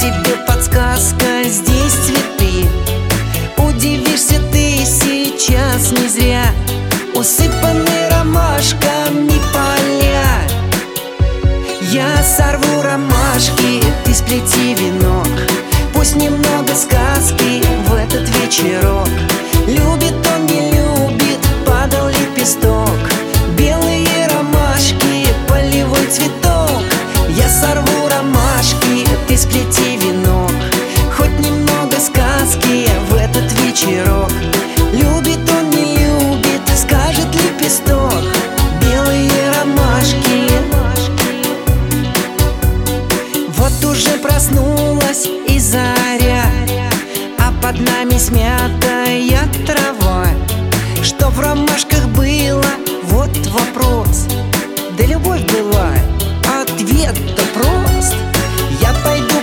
тебе подсказка, здесь цветы. Удивишься ты сейчас не зря. Усыпаны ромашками поля. Я сорву ромашки, ты сплети венок. Пусть немного сказки в этот вечерок. Любит он, не любит, падал лепесток. Белые ромашки, полевой цветок. Я сорву ромашки, ты сплети венок. Хоть немного сказки в этот вечерок. Любит он, не любит, скажет лепесток. Белые ромашки. Вот уже проснулась и заря, а под нами смятая трава. Что в ромашках было? Вот вопрос. Да любовь была, ответ-то прост. Я пойду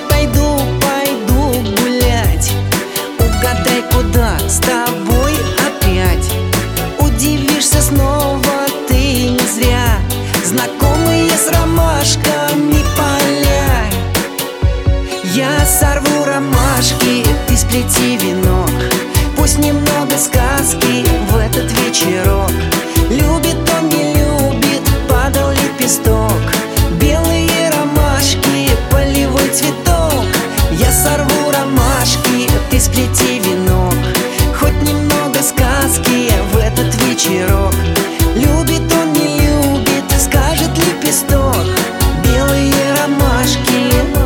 гулять. Угадай, куда с тобой опять. Удивишься снова ты не зря. Знакомые с ромашками поля. Я сорву ромашки, ты сплети венок. Пусть немного сказки в этот вечерок. Любит он, не любит, падал лепесток. Белые ромашки, полевой цветок. Я сорву ромашки, ты сплети венок. Хоть немного сказки в этот вечерок. Любит он, не любит, скажет лепесток. Белые ромашки.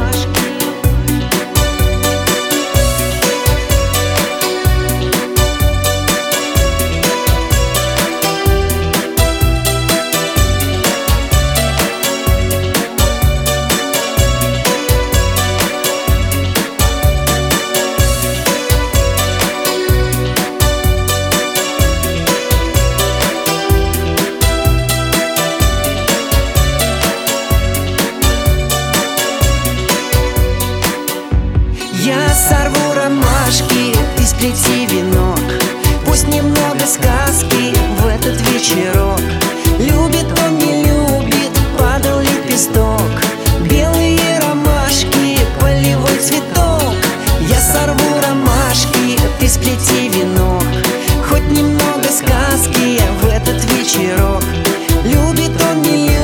Я сорву ромашки, ты сплети венок. Пусть немного сказки в этот вечерок. Любит он, не любит, падал лепесток. Белые ромашки, полевой цветок. Я сорву ромашки, ты сплети венок. Хоть немного сказки в этот вечерок. Любит он, не любит.